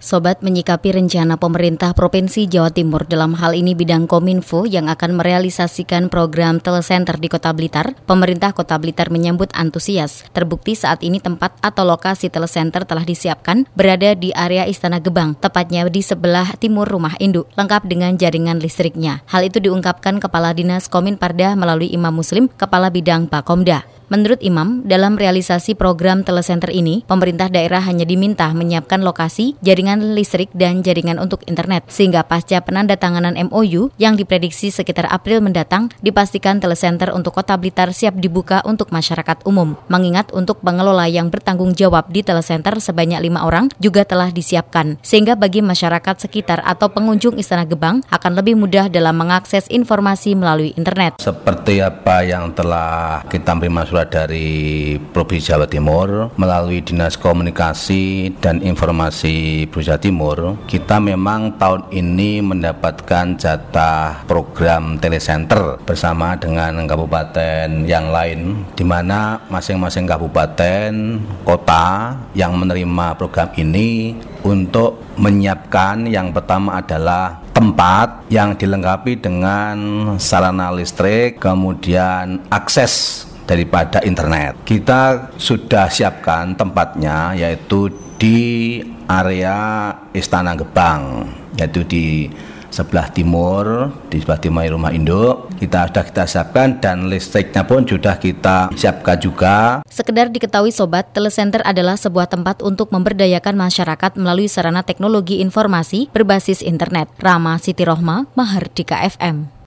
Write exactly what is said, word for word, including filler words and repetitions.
Sobat menyikapi rencana pemerintah Provinsi Jawa Timur dalam hal ini bidang Kominfo yang akan merealisasikan program telecenter di Kota Blitar, pemerintah Kota Blitar menyambut antusias. Terbukti saat ini tempat atau lokasi telecenter telah disiapkan berada di area Istana Gebang, tepatnya di sebelah timur rumah induk, lengkap dengan jaringan listriknya. Hal itu diungkapkan Kepala Dinas Kominparda melalui Imam Muslim, Kepala Bidang Pakomda. Menurut Imam, dalam realisasi program telecenter ini, pemerintah daerah hanya diminta menyiapkan lokasi, jaringan listrik, dan jaringan untuk internet. Sehingga pasca penandatanganan M O U yang diprediksi sekitar April mendatang, dipastikan telecenter untuk Kota Blitar siap dibuka untuk masyarakat umum. Mengingat untuk pengelola yang bertanggung jawab di telecenter sebanyak lima orang juga telah disiapkan. Sehingga bagi masyarakat sekitar atau pengunjung Istana Gebang akan lebih mudah dalam mengakses informasi melalui internet. Seperti apa yang telah kita terima dari Provinsi Jawa Timur melalui Dinas Komunikasi dan Informasi Provinsi Jawa Timur, kita memang tahun ini mendapatkan jatah program telecenter bersama dengan kabupaten yang lain, di mana masing-masing kabupaten kota yang menerima program ini untuk menyiapkan yang pertama adalah tempat yang dilengkapi dengan sarana listrik, kemudian akses daripada internet. Kita sudah siapkan tempatnya, yaitu di area Istana Gebang, yaitu di sebelah timur, di sebelah timur rumah induk. Kita sudah kita siapkan dan listriknya pun sudah kita siapkan juga. Sekedar diketahui sobat, telecenter adalah sebuah tempat untuk memberdayakan masyarakat melalui sarana teknologi informasi berbasis internet. Rama Siti Rohma, Mahardika F M.